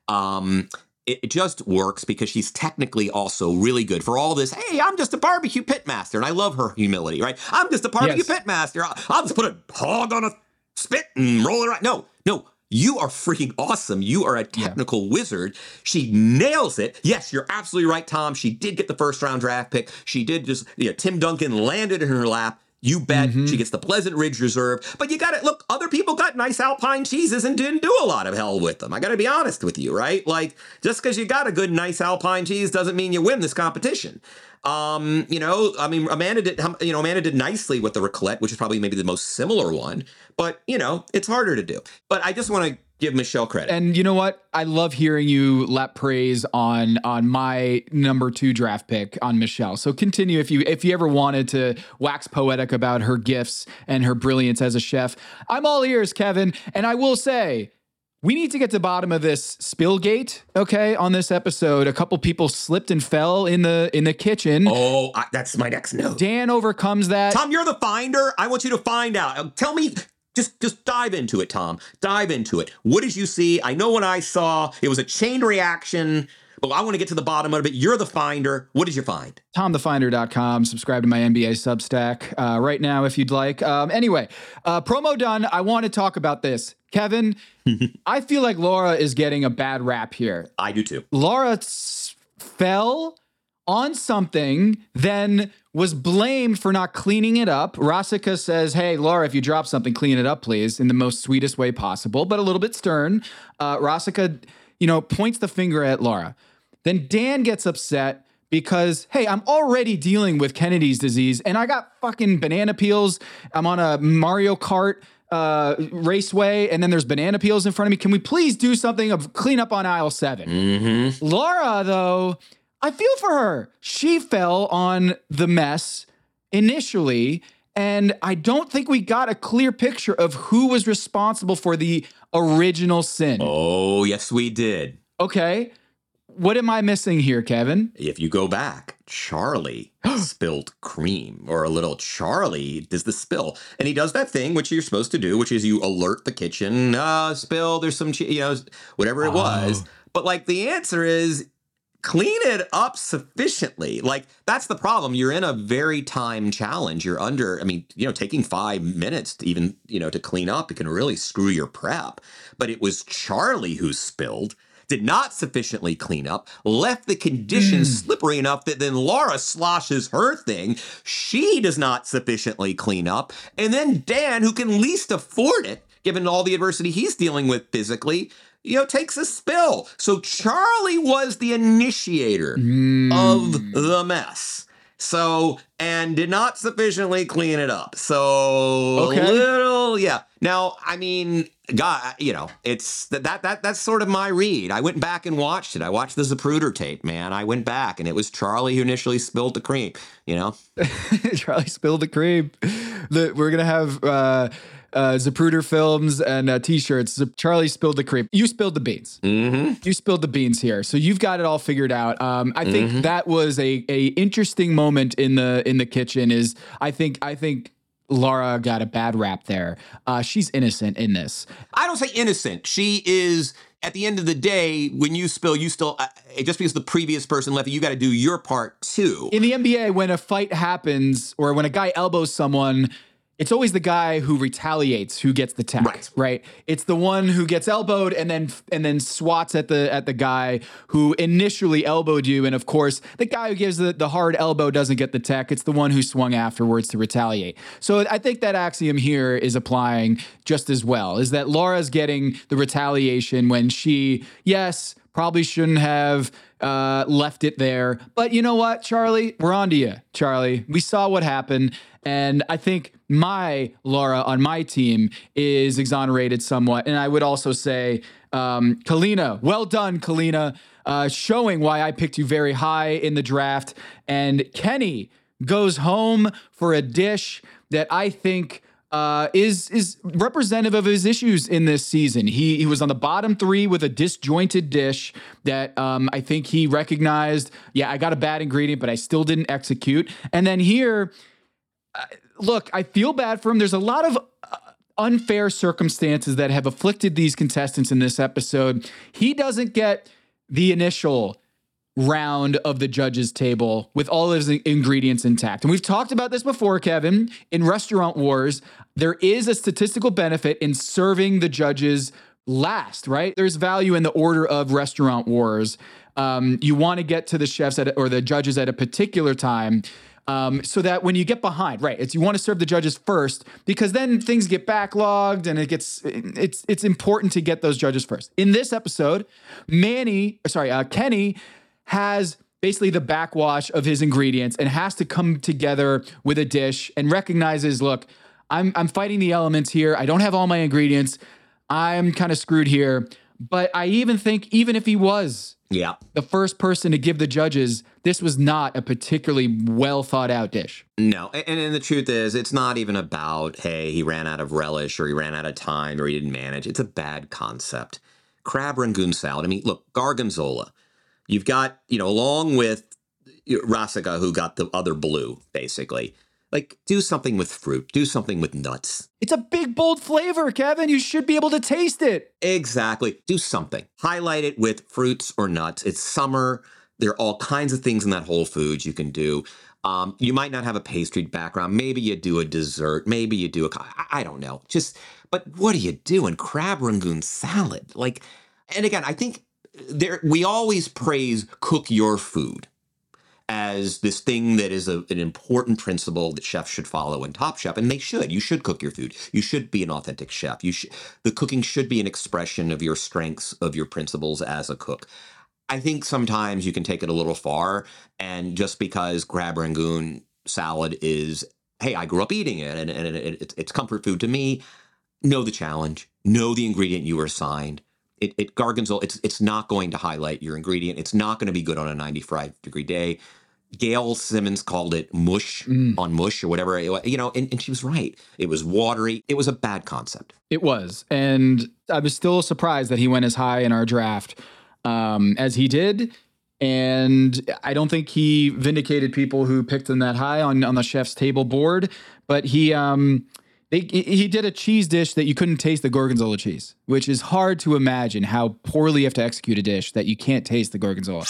Um, it, it just works because she's technically also really good for all this. Hey, I'm just a barbecue pit master. And I love her humility, right? I'm just a barbecue Yes. pit master. I'll, I'll just put a hog on a spit and roll it around. No, no. You are freaking awesome. You are a technical yeah. wizard. She nails it. Yes, you're absolutely right, Tom. She did get the first round draft pick. She did just, you know, Tim Duncan landed in her lap. You bet. Mm-hmm. She gets the Pleasant Ridge Reserve. But you got to look, other people got nice Alpine cheeses and didn't do a lot of hell with them. I got to be honest with you, right? Like, just because you got a good, nice Alpine cheese doesn't mean you win this competition. Um, you know, I mean, Amanda did, you know, Amanda did nicely with the raclette, which is probably maybe the most similar one. But, you know, it's harder to do. But I just want to give Michelle credit. And you know what? I love hearing you lap praise on on my number two draft pick on Michelle. So continue if you if you ever wanted to wax poetic about her gifts and her brilliance as a chef. I'm all ears, Kevin. And I will say, we need to get to the bottom of this Spillgate, okay, on this episode. A couple people slipped and fell in the in the kitchen. Oh, I, that's my next note. Dan overcomes that. Tom, you're the finder. I want you to find out. Uh, Tell me, just just dive into it, Tom. Dive into it. What did you see? I know when I saw, it was a chain reaction, but I want to get to the bottom of it. You're the finder. What did you find? tom the finder dot com. Subscribe to my N B A Substack uh, right now if you'd like. Um, anyway, uh, promo done. I want to talk about this. Kevin, I feel like Laura is getting a bad rap here. I do too. Laura s- fell on something, then was blamed for not cleaning it up. Rasika says, hey, Laura, if you drop something, clean it up, please, in the most sweetest way possible, but a little bit stern. Uh, Rasika, you know, points the finger at Laura. Then Dan gets upset because, hey, I'm already dealing with Kennedy's disease and I got fucking banana peels. I'm on a Mario Kart uh, Raceway, and then there's banana peels in front of me. Can we please do something of clean up on aisle seven? Mm-hmm. Laura, though, I feel for her. She fell on the mess initially, and I don't think we got a clear picture of who was responsible for the original sin. Oh, yes, we did. Okay. What am I missing here, Kevin? If you go back, Charlie spilled cream, or a little Charlie does the spill. And he does that thing which you're supposed to do, which is you alert the kitchen, uh, spill, there's some, che- you know, whatever it Oh. was. But like the answer is clean it up sufficiently. Like that's the problem. You're in a very time challenge. You're under, I mean, you know, taking five minutes to even, you know, to clean up, it can really screw your prep. But it was Charlie who spilled. Did not sufficiently clean up, left the conditions mm. slippery enough that then Laura sloshes her thing. She does not sufficiently clean up. And then Dan, who can least afford it, given all the adversity he's dealing with physically, you know, takes a spill. So Charlie was the initiator mm. of the mess. So, and did not sufficiently clean it up. So, okay. a little, yeah. Now, I mean, God, you know, it's that, that, that, that's sort of my read. I went back and watched it. I watched the Zapruder tape, man. I went back and it was Charlie who initially spilled the cream, you know? Charlie spilled the cream. The, we're going to have, uh, Uh, Zapruder films and uh, t-shirts. Charlie spilled the cream. You spilled the beans. Mm-hmm. You spilled the beans here. So you've got it all figured out. Um, I think mm-hmm. that was a a interesting moment in the in the kitchen. Is I think I think Laura got a bad rap there. Uh, she's innocent in this. I don't say innocent. She is. At the end of the day, when you spill, you still, uh, just because the previous person left it, you got to do your part too. In the N B A, when a fight happens or when a guy elbows someone, it's always the guy who retaliates who gets the tech, right. right? It's the one who gets elbowed and then and then swats at the at the guy who initially elbowed you. And of course, the guy who gives the, the hard elbow doesn't get the tech. It's the one who swung afterwards to retaliate. So I think that axiom here is applying just as well, is that Laura's getting the retaliation when she, yes, probably shouldn't have uh, left it there. But you know what, Charlie? We're on to you, Charlie. We saw what happened. And I think my Laura on my team is exonerated somewhat. And I would also say, um, Kalina, well done, Kalina, uh, showing why I picked you very high in the draft. And Kenny goes home for a dish that I think uh, is is representative of his issues in this season. He he was on the bottom three with a disjointed dish that um, I think he recognized, yeah, I got a bad ingredient, but I still didn't execute. And then here, Uh, look, I feel bad for him. There's a lot of uh, unfair circumstances that have afflicted these contestants in this episode. He doesn't get the initial round of the judges' table with all of his ingredients intact. And we've talked about this before, Kevin. In Restaurant Wars, there is a statistical benefit in serving the judges last, right? There's value in the order of Restaurant Wars. Um, you want to get to the chefs at, or the judges at a particular time. Um, so that when you get behind, right, it's you want to serve the judges first because then things get backlogged and it gets it's it's important to get those judges first. In this episode, Manny, sorry, uh, Kenny has basically the backwash of his ingredients and has to come together with a dish and recognizes, look, I'm I'm fighting the elements here. I don't have all my ingredients. I'm kind of screwed here. But I even think even if he was yeah. the first person to give the judges, this was not a particularly well thought out dish. No. And, and the truth is, it's not even about, hey, he ran out of relish or he ran out of time or he didn't manage. It's a bad concept. Crab rangoon salad. I mean, look, Gorgonzola. You've got, you know, along with Rasica, who got the other blue, basically. Like, do something with fruit. Do something with nuts. It's a big, bold flavor, Kevin. You should be able to taste it. Exactly. Do something. Highlight it with fruits or nuts. It's summer. There are all kinds of things in that Whole Foods you can do. Um, you might not have a pastry background. Maybe you do a dessert. Maybe you do a, I don't know. Just, but what do you do in crab rangoon salad? Like, and again, I think there we always praise cook your food as this thing that is a, an important principle that chefs should follow in Top Chef, and they should. You should cook your food. You should be an authentic chef. You should, the cooking should be an expression of your strengths, of your principles as a cook. I think sometimes you can take it a little far, and just because crab rangoon salad is, hey, I grew up eating it, and, and it, it, it's comfort food to me, know the challenge, know the ingredient you were assigned. It, it Gorgonzola, it's it's not going to highlight your ingredient. It's not going to be good on a ninety-five degree day. Gail Simmons called it mush mm. on mush or whatever, you know, and, and she was right. It was watery. It was a bad concept. It was. And I was still surprised that he went as high in our draft um, as he did. And I don't think he vindicated people who picked him that high on, on the chef's table board. But he um, they, he did a cheese dish that you couldn't taste the Gorgonzola cheese, which is hard to imagine how poorly you have to execute a dish that you can't taste the Gorgonzola.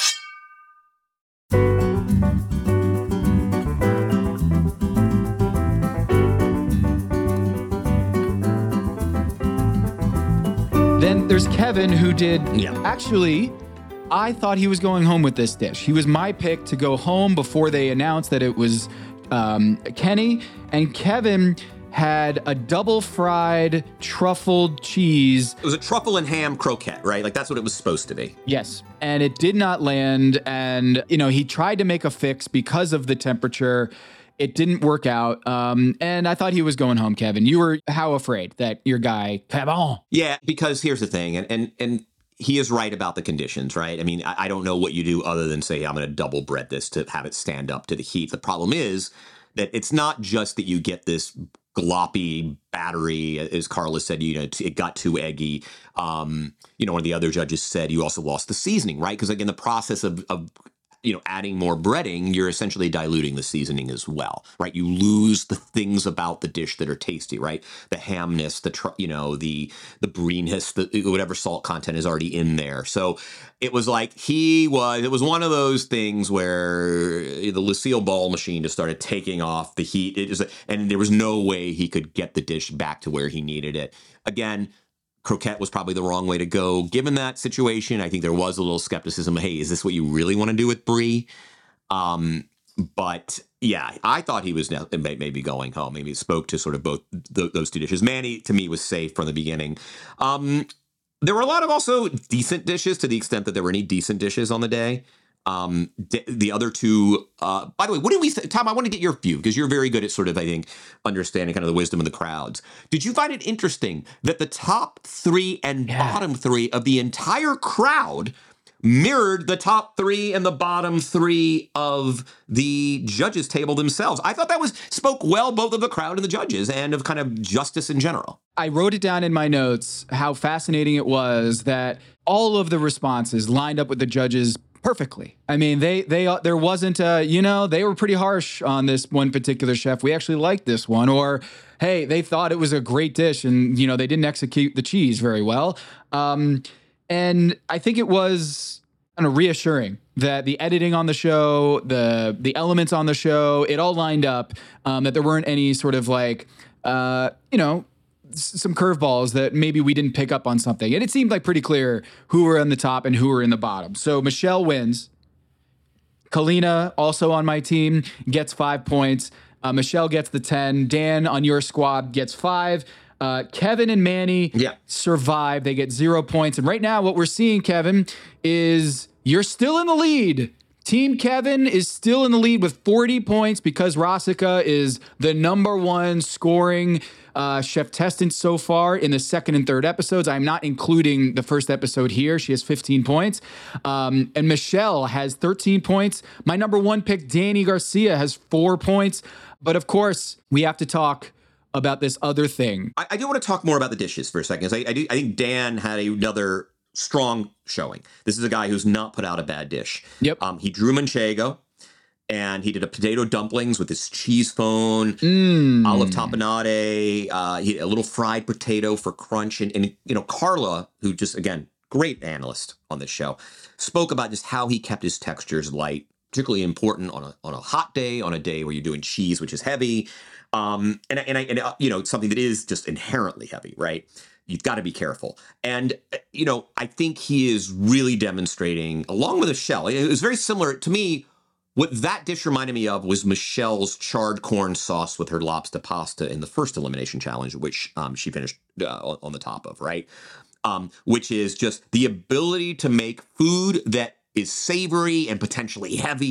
Then there's Kevin, who did yeah. actually, I thought he was going home with this dish. He was my pick to go home before they announced that it was um, Kenny. And Kevin had a double fried truffled cheese. It was a truffle and ham croquette, right? Like that's what it was supposed to be. Yes. And it did not land. And, you know, he tried to make a fix because of the temperature. It didn't work out. Um, and I thought he was going home, Kevin. You were how afraid that your guy, Kevin? Yeah, because here's the thing. And, and, and he is right about the conditions, right? I mean, I, I don't know what you do other than say, I'm going to double bread this to have it stand up to the heat. The problem is that it's not just that you get this gloppy battery, as Carla said, you know, it got too eggy. Um, you know, one of the other judges said you also lost the seasoning, right? Because again, the process of, of you know, adding more breading, you're essentially diluting the seasoning as well, right? You lose the things about the dish that are tasty, right? The hamness, the, tr- you know, the, the breeness, the whatever salt content is already in there. So it was like he was, it was one of those things where the Lucille Ball machine just started taking off the heat. It was, and there was no way he could get the dish back to where he needed it. Again, croquette was probably the wrong way to go. Given that situation, I think there was a little skepticism. Hey, is this what you really want to do with Brie? Um, but yeah, I thought he was maybe going home. Maybe it spoke to sort of both th- those two dishes. Manny, to me, was safe from the beginning. Um, there were a lot of also decent dishes, to the extent that there were any decent dishes on the day. Um, d- the other two, uh, by the way, what did we say? Tom, I want to get your view because you're very good at sort of, I think, understanding kind of the wisdom of the crowds. Did you find it interesting that the top three and yeah. bottom three of the entire crowd mirrored the top three and the bottom three of the judges table themselves? I thought that was spoke well both of the crowd and the judges and of kind of justice in general. I wrote it down in my notes how fascinating it was that all of the responses lined up with the judges perfectly. I mean, they they uh, there wasn't a, you know, they were pretty harsh on this one particular chef. We actually liked this one. Or, hey, they thought it was a great dish and, you know, they didn't execute the cheese very well. Um, and I think it was kind of reassuring that the editing on the show, the the elements on the show, it all lined up, um, that there weren't any sort of like, uh, you know, some curveballs that maybe we didn't pick up on something. And it seemed like pretty clear who were in the top and who were in the bottom. So Michelle wins. Kalina, also on my team, gets five points. Uh, Michelle gets the ten. Dan on your squad gets five. Uh, Kevin and Manny yeah. survive. They get zero points. And right now what we're seeing, Kevin, is you're still in the lead. Team Kevin is still in the lead with forty points because Rosica is the number one scoring uh, chef testant so far in the second and third episodes. I'm not including the first episode here. She has fifteen points. Um, and Michelle has thirteen points. My number one pick, Danny Garcia, has four points. But of course, we have to talk about this other thing. I, I do want to talk more about the dishes for a second. I, I, do, I think Dan had another strong showing. This is a guy who's not put out a bad dish. Yep. Um, he drew manchego, and he did a potato dumplings with his cheese phone, mm. olive tapenade, uh, he a little fried potato for crunch. And, and, you know, Carla, who just, again, great analyst on this show, spoke about just how he kept his textures light, particularly important on a on a hot day, on a day where you're doing cheese, which is heavy. Um, and, and, I, and uh, you know, something that is just inherently heavy, right? You've got to be careful. And, you know, I think he is really demonstrating, along with Michelle, it was very similar to me. What that dish reminded me of was Michelle's charred corn sauce with her lobster pasta in the first elimination challenge, which um, she finished uh, on the top of, right? Um, which is just the ability to make food that is savory and potentially heavy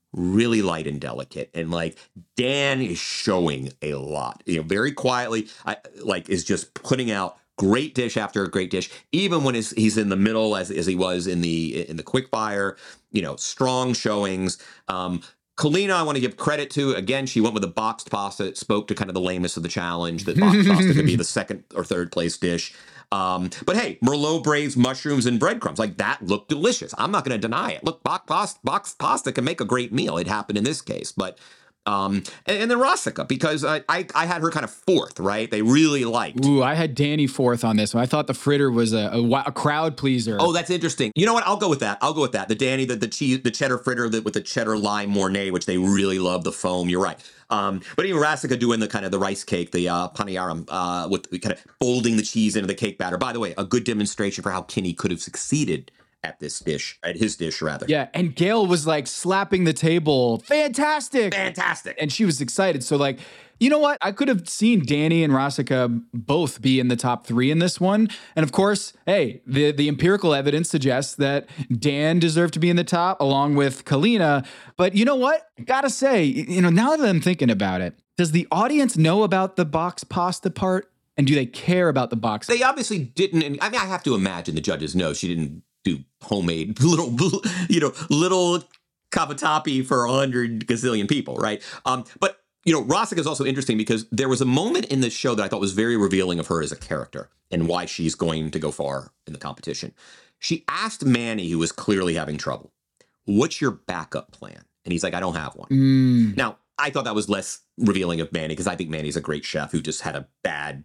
really light and delicate. And like Dan is showing a lot, you know, very quietly, I, like is just putting out great dish after a great dish, even when he's, he's in the middle as, as he was in the in the quickfire, you know, strong showings. Um, Kalina, I want to give credit to. Again, she went with a boxed pasta. It spoke to kind of the lameness of the challenge, that boxed pasta could be the second or third place dish. Um, but hey, Merlot braised mushrooms and breadcrumbs, like that looked delicious. I'm not going to deny it. Look, box pasta, boxed pasta can make a great meal. It happened in this case, but um, and, and then Rosica, because I, I I had her kind of fourth, right? They really liked. Ooh, I had Danny fourth on this one. I thought the fritter was a, a, a crowd pleaser. Oh, that's interesting. You know what? I'll go with that. I'll go with that. The Danny, the the cheese, the cheddar fritter the, with the cheddar lime Mornay, which they really love the foam. You're right. Um, but even Rosica doing the kind of the rice cake, the uh, paniyaram, uh, with kind of folding the cheese into the cake batter. By the way, a good demonstration for how Kinney could have succeeded at this dish, at his dish rather. Yeah, and Gail was like slapping the table. Fantastic. Fantastic. And she was excited. So like, you know what? I could have seen Danny and Rosica both be in the top three in this one. And of course, hey, the, the empirical evidence suggests that Dan deserved to be in the top along with Kalina. But you know what? I gotta say, you know, now that I'm thinking about it, does the audience know about the box pasta part? And do they care about the box? They obviously didn't. And I mean, I have to imagine the judges know she didn't do homemade little, you know, little cavatappi for a hundred gazillion people, right? Um, but, you know, Rosica is also interesting because there was a moment in this show that I thought was very revealing of her as a character and why she's going to go far in the competition. She asked Manny, who was clearly having trouble, what's your backup plan? And he's like, I don't have one. Mm. Now, I thought that was less revealing of Manny because I think Manny's a great chef who just had a bad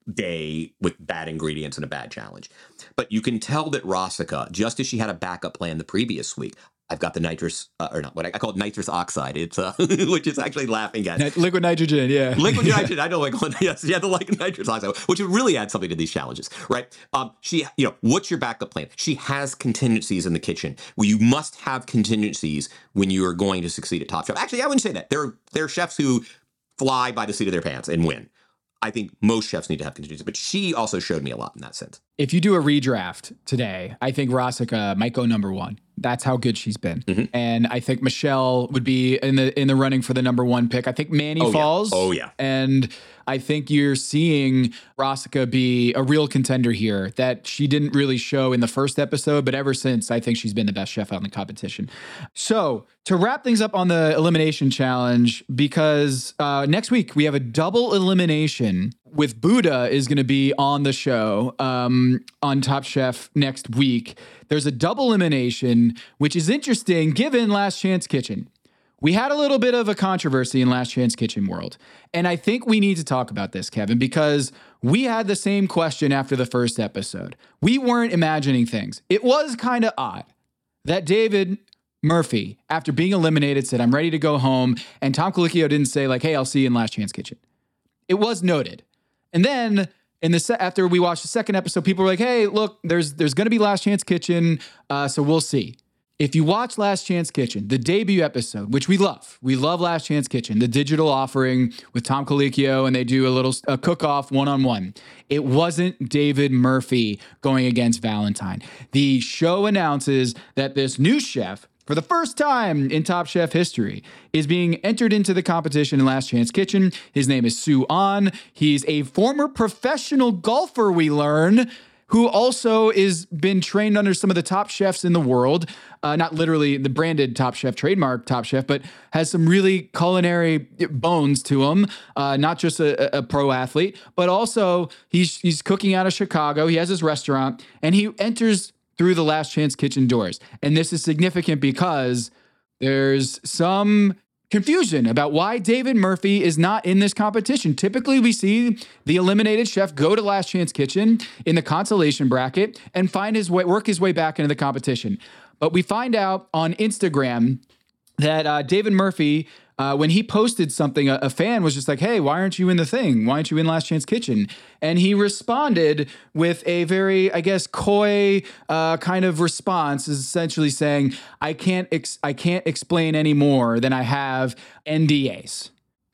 day with bad ingredients and a bad challenge. But you can tell that Rosica, just as she had a backup plan the previous week, I've got the nitrous, uh, or not, what I, I call it nitrous oxide. It's uh, which is actually laughing at Nit- liquid nitrogen, yeah. Liquid nitrogen. I don't like yes, yeah, the like nitrous oxide, which would really add something to these challenges, right? Um, she, you know, what's your backup plan? She has contingencies in the kitchen. Well, you must have contingencies when you are going to succeed at Top Chef. Actually, I wouldn't say that. There, there are chefs who fly by the seat of their pants and win. I think most chefs need to have contingencies, but she also showed me a lot in that sense. If you do a redraft today, I think Rosica might go number one. That's how good she's been. Mm-hmm. And I think Michelle would be in the in the running for the number one pick. I think Manny oh, falls. Yeah. Oh, yeah. And I think you're seeing Rosica be a real contender here that she didn't really show in the first episode, but ever since, I think she's been the best chef out in the competition. So to wrap things up on the elimination challenge, because uh, next week we have a double elimination with Buddha is going to be on the show um, on Top Chef next week. There's a double elimination, which is interesting given Last Chance Kitchen. We had a little bit of a controversy in Last Chance Kitchen world. And I think we need to talk about this, Kevin, because we had the same question after the first episode. We weren't imagining things. It was kind of odd that David Murphy, after being eliminated, said, I'm ready to go home. And Tom Colicchio didn't say, like, hey, I'll see you in Last Chance Kitchen. It was noted. And then in the se- after we watched the second episode, people were like, hey, look, there's there's going to be Last Chance Kitchen, uh, so we'll see. If you watch Last Chance Kitchen, the debut episode, which we love, we love Last Chance Kitchen, the digital offering with Tom Colicchio, and they do a little a cook-off one-on-one. It wasn't David Murphy going against Valentine. The show announces that this new chef, for the first time in Top Chef history, is being entered into the competition in Last Chance Kitchen. His name is Sue An. He's a former professional golfer, we learn, who also is been trained under some of the top chefs in the world. Uh, not literally the branded Top Chef, trademark Top Chef, but has some really culinary bones to him. Uh, not just a, a pro athlete, but also he's he's cooking out of Chicago. He has his restaurant, and he enters through the Last Chance Kitchen doors. And this is significant because there's some confusion about why David Murphy is not in this competition. Typically, we see the eliminated chef go to Last Chance Kitchen in the consolation bracket and find his way, work his way back into the competition. But we find out on Instagram that uh, David Murphy, uh, when he posted something, a, a fan was just like, hey, why aren't you in the thing? Why aren't you in Last Chance Kitchen? And he responded with a very, I guess, coy uh, kind of response, is essentially saying, I can't, ex- I can't explain any more than I have N D As.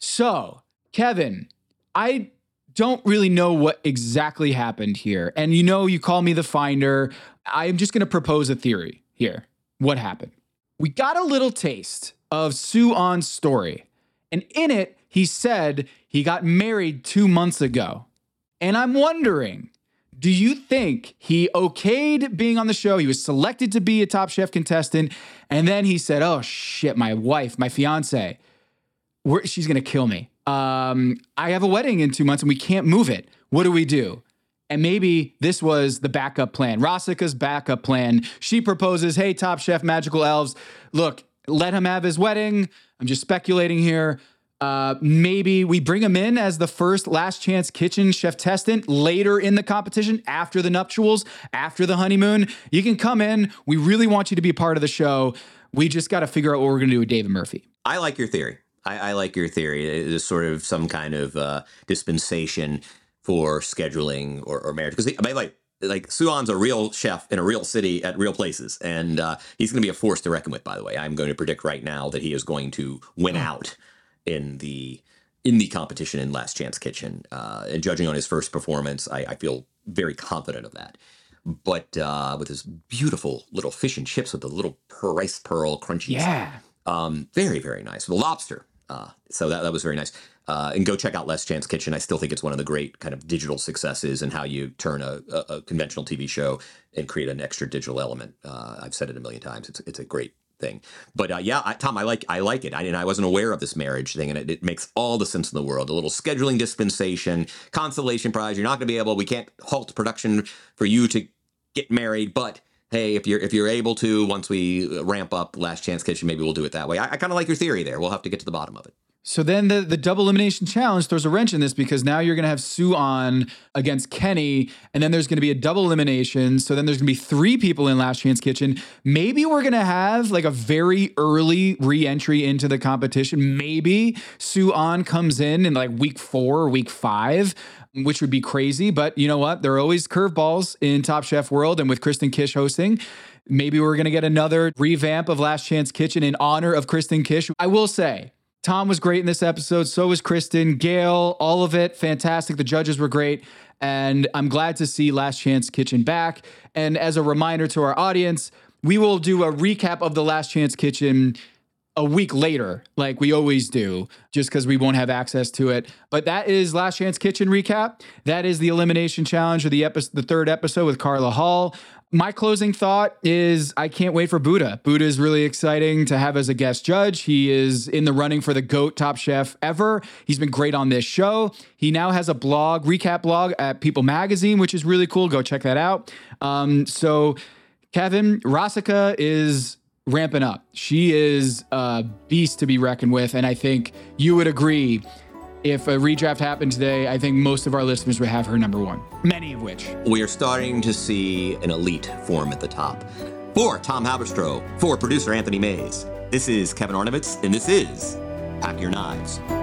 So, Kevin, I don't really know what exactly happened here. And you know, you call me the finder. I'm just going to propose a theory here. What happened? We got a little taste of Soo-Ah's story. And in it, he said he got married two months ago. And I'm wondering, do you think he okayed being on the show? He was selected to be a Top Chef contestant. And then he said, oh shit, my wife, my fiance, we're, she's going to kill me. Um, I have a wedding in two months and we can't move it. What do we do? And maybe this was the backup plan, Rasika's backup plan. She proposes, hey, Top Chef Magical Elves, look, let him have his wedding. I'm just speculating here. Uh, maybe we bring him in as the first Last Chance Kitchen chef testant later in the competition, after the nuptials, after the honeymoon. You can come in. We really want you to be a part of the show. We just got to figure out what we're going to do with David Murphy. I like your theory. I, I like your theory. It is sort of some kind of uh, dispensation for scheduling or, or marriage. Because I mean, like, like Soo-Ah's a real chef in a real city at real places. And uh, he's going to be a force to reckon with, by the way. I'm going to predict right now that he is going to win out in the in the competition in Last Chance Kitchen. Uh, and judging on his first performance, I, I feel very confident of that. But uh, with his beautiful little fish and chips with the little rice pearl crunchies. Yeah. Um, very, very nice. The lobster. Uh, so that, that was very nice. Uh, and go check out Last Chance Kitchen. I still think it's one of the great kind of digital successes and how you turn a, a, a conventional T V show and create an extra digital element. Uh, I've said it a million times. It's it's a great thing. But uh, yeah, I, Tom, I like I like it. I and I wasn't aware of this marriage thing, and it, it makes all the sense in the world. A little scheduling dispensation, consolation prize. You're not going to be able. We can't halt production for you to get married, but hey, if you're if you're able to, once we ramp up Last Chance Kitchen, maybe we'll do it that way. I, I kind of like your theory there. We'll have to get to the bottom of it. So then the, the double elimination challenge throws a wrench in this, because now you're going to have Soo-Ah against Kenny, and then there's going to be a double elimination. So then there's going to be three people in Last Chance Kitchen. Maybe we're going to have like a very early re-entry into the competition. Maybe Soo-Ah comes in in like week four or week five, which would be crazy. But you know what? There are always curveballs in Top Chef world, and with Kristen Kish hosting, maybe we're going to get another revamp of Last Chance Kitchen in honor of Kristen Kish. I will say, Tom was great in this episode. So was Kristen, Gail, all of it. Fantastic. The judges were great. And I'm glad to see Last Chance Kitchen back. And as a reminder to our audience, we will do a recap of the Last Chance Kitchen a week later, like we always do, just because we won't have access to it. But that is Last Chance Kitchen recap. That is the Elimination Challenge, or the episode, the third episode with Carla Hall. My closing thought is I can't wait for Buddha. Buddha is really exciting to have as a guest judge. He is in the running for the GOAT Top Chef ever. He's been great on this show. He now has a blog, recap blog at People Magazine, which is really cool. Go check that out. Um, so Kevin, Rasika is ramping up. She is a beast to be reckoned with. And I think you would agree, if a redraft happened today, I think most of our listeners would have her number one, many of which. We are starting to see an elite form at the top. For Tom Haberstroh, for producer Anthony Mays, this is Kevin Arnovitz, and this is Pack Your Knives.